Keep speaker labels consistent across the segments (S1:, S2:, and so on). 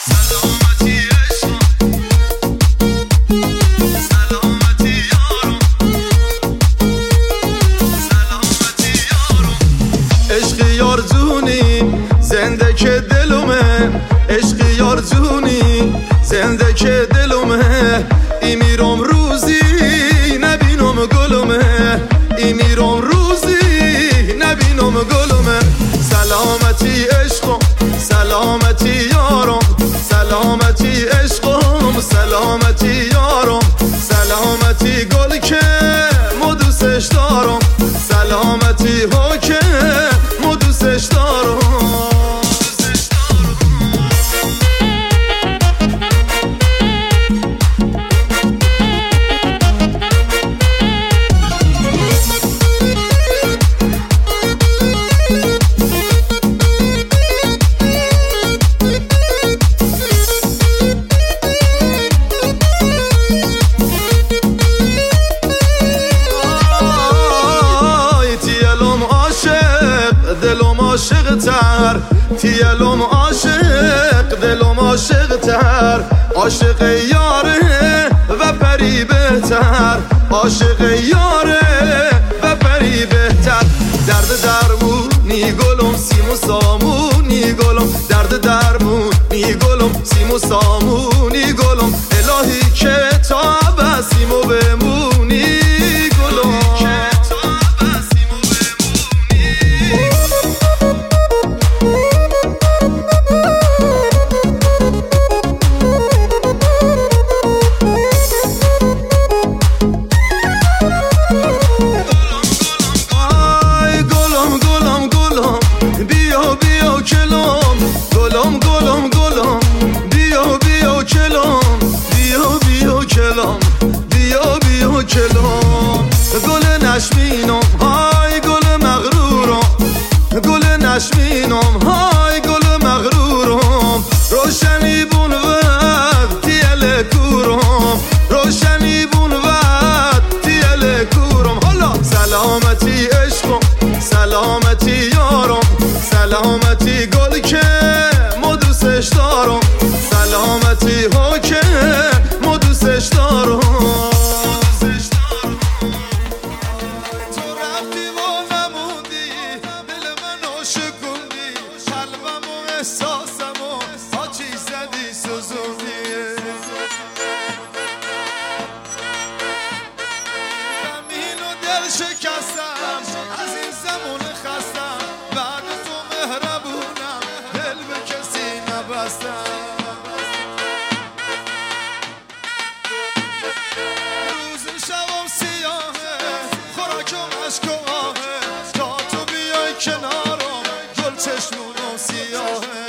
S1: زنده که دلومه عشق یار جونی زنده که دلومه ای میرم روزی نبینم گلومه ای میرم روزی نبینم گلومه سلامتی عشقم سلامتی یارم سلامتی عشقم سلامتی یارم سلامتی گل که ما دوستش دارم سلامتی ها که ما دوستش دارم دلم عاشق تر تیلم عاشق دلم عاشق تر عاشق یاره و پری بهتر عاشق یاره و پری بهتر درد درمونی گلم سیم و سامونی گلم درد درمونی گلم سیم و سامونی گلم الهی که تا بسیم و بمونی گلم گل نشمینم های گل مغرورم گل نشمینم های گل مغرورم روشنی بون وقت تیل کورم روشنی بون وقت تیل کورم حالا سلامتی عشقم سلامتی یارم سلامتی گل که ما دوستش دارم سلامتی ها که ما دوستش دارم شکستم از این زمان خستم بعد تو مهربونم دل به کسی نبستم روز شبم سیاهه خوراکم اشکاهه تا تو بیای کنارم گل چشمونم سیاهه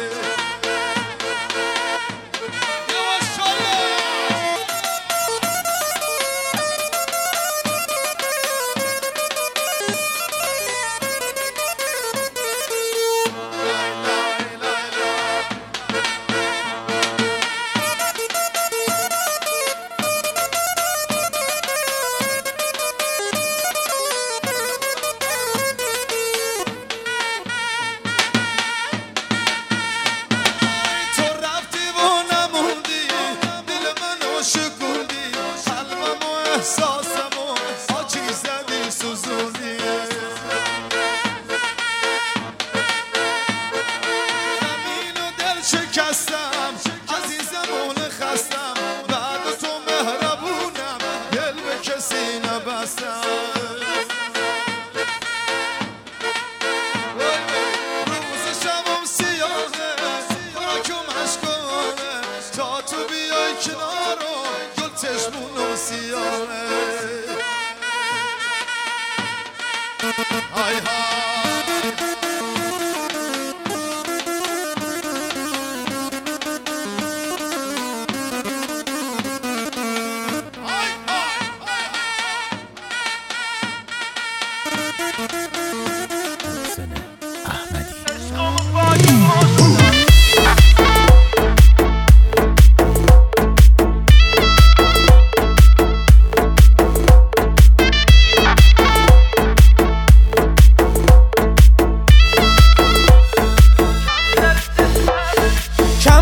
S1: شکستم از این زمان خستم بعد تو مهربونم دل به کسی نبستم روز شبم سیاهه خوراکم اشکاهه تا تو بیای کنارم گل چشمونم سیاهه های های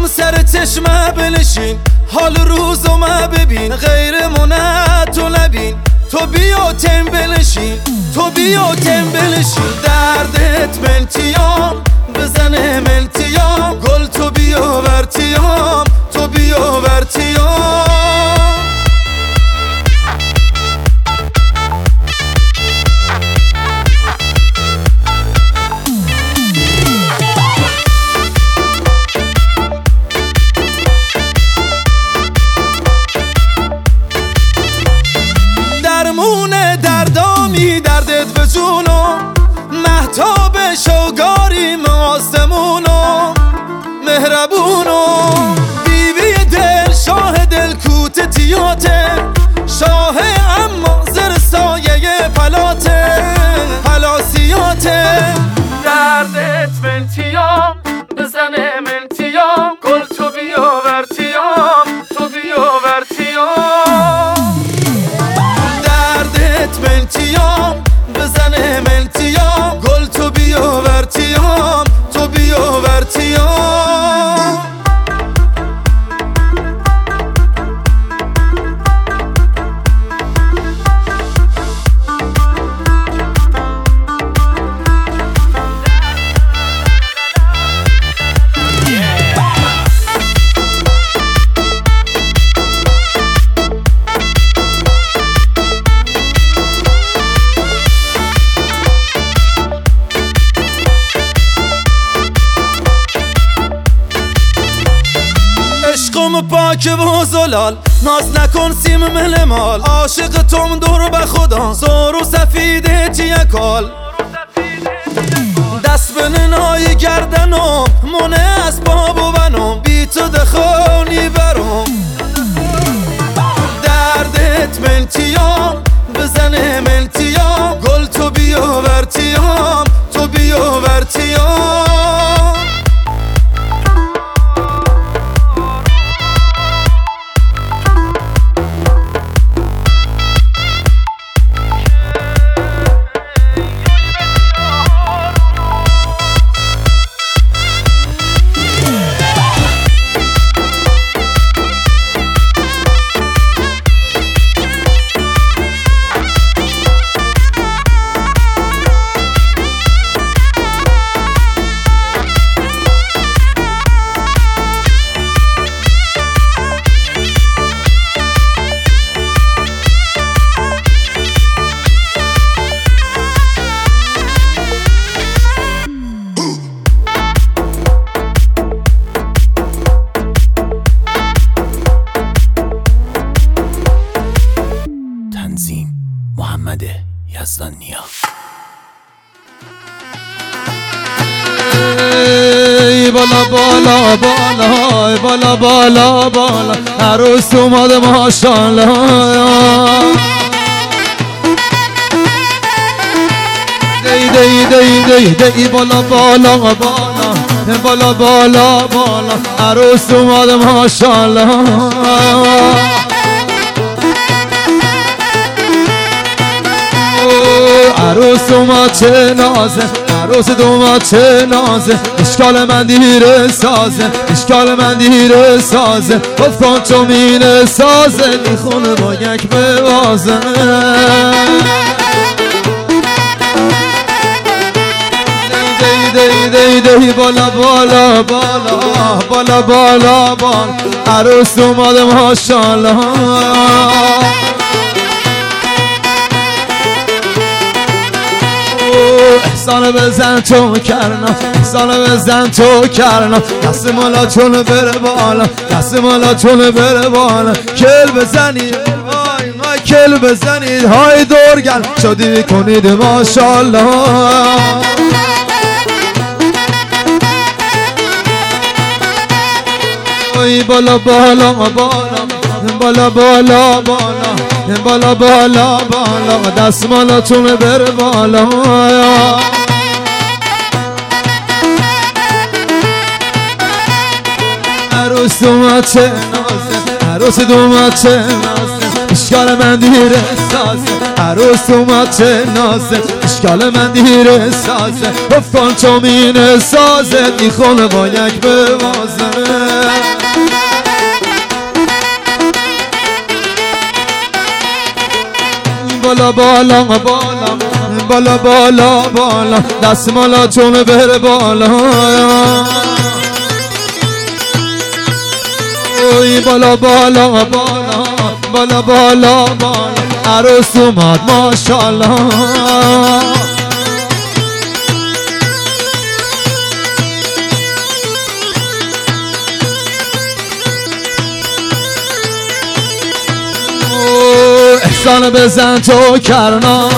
S2: بیام سر چشمه بنشین، حال روزو ما ببین، غیرمونه تو نبین. تو بیا تنبلشین، تو بیا تنبلشین، دردت ملتیام بزنه ملتیام، گل تو بیا ورتیام، تو بیا ورتیام. درمون دردامی دردت به جونم، مهتاب شوگاریم آسمونم، مهربونم بیوی دل، شاه دل کوت تیاته، شاه اما زر سایه پلاته پلاسیاته. دردت ملتیام بزنه ملتیام، گل تو بیا ورتیام، تو بیا ورتیام. ملتیام بزنه ملتیام، گل تو بیا ورتیام، تو بیا ورتیام. عشقم پاک و زلال، ناز نکن سیم مل مال، عاشق توم دور به خدا، زور و سفیده تیکال. دست به ننای گردنم، مونه از باب و بنم، بی تو دخونی برم. دردت ملتیام بزنه ملتیام، گل تو بیا ورتیام، تو بیا ورتیام. محمد یزدانیا.
S3: بالا بالا بالا بالا بالا بالا عروس اومده ماشاءالله. دی دی دی دی دی بالا بالا بالا بالا بالا بالا عروس اومده ماشاءالله. عروس اومد چه نازه، عروس اومد چه نازه، اشکال من دیره سازه، اشکال من دیره سازه، گفتم چو مینه سازه، میخونه با یک بوازه. دی دی دی دی بالا بالا بالا بالا بالا بالا عروس اومده ماشاءالله. احسان بزن تو کرنا، احسان بزن تو کرنا، دست مالا چون بره بالا، دست مالا چون بره بالا. کل بزنید های کل بزنید های دورگل شادی کنید ماشاءالله. بالا بالا بالا بالا بالا بالا بالا بالا بالا دست مالاتون بره بالا. عروس اومد چه نازه، عروس اومد چه نازه، اشکال من دیره سازه. عروس اومد چه نازه، اشکال من دیره سازه گفت کن تو مینه سازه میخونه با یک بوازه بالا بالا بالا بالا بالا بالا دست مالا چون بره بالا اوی بالا بالا بالا بالا بالا بالا عروس اومد ماشالله احسان بزن تو کرنا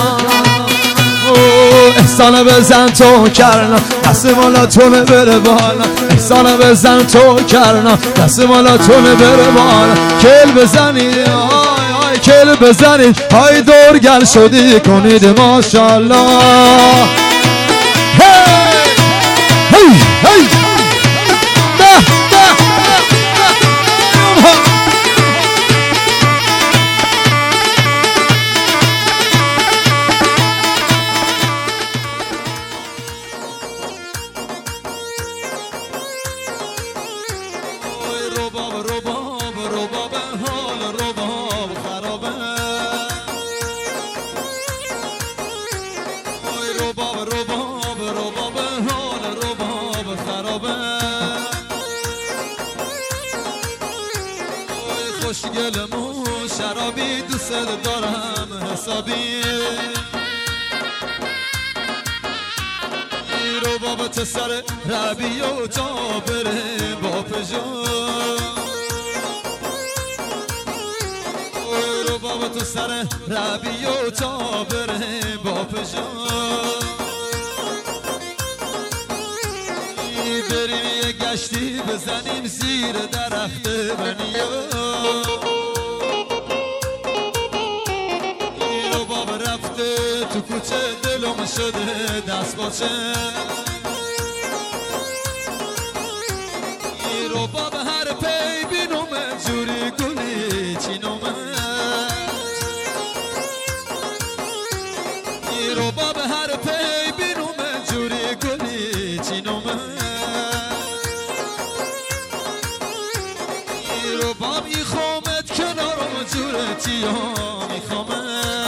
S3: احسان بزن تو کرنا دست مالا تونه بره بالا احسان بزن تو کرنا دست مالا تونه بره بالا کل بزنید آی آی کل بزنید های دورگل شدی کنید ماشالله هی هی هی ده ده خوشگلمون شرابی دوست دارم حسابی رو بابت سر ربی و جا بره با پژو رو بابت سر ربی و جا بره با پژو بریم یه گشتی بزنیم زیر درخت بنیو اینو باب رفته تو کوچه دلم شده دست باچه اینو باب هر پی بینومه جوری گلی چینومه اینو باب هر پی بینومه جوری گلی چینومه باب ای خومت کنارم جورتی ها میخوامه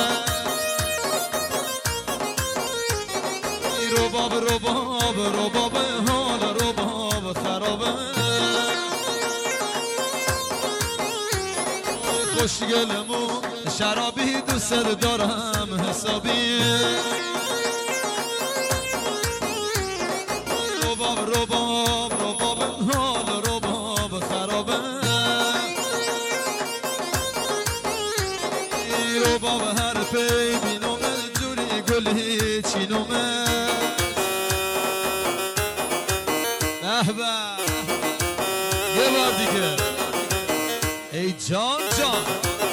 S3: ای رو باب حال رو باب خرابه خوشگلمون شرابی دوست دارم حسابی رو باب حال رو باب خرابه رو باب هر پی بینومه جوری گلی چینومه یه بار دیگه ای جان جان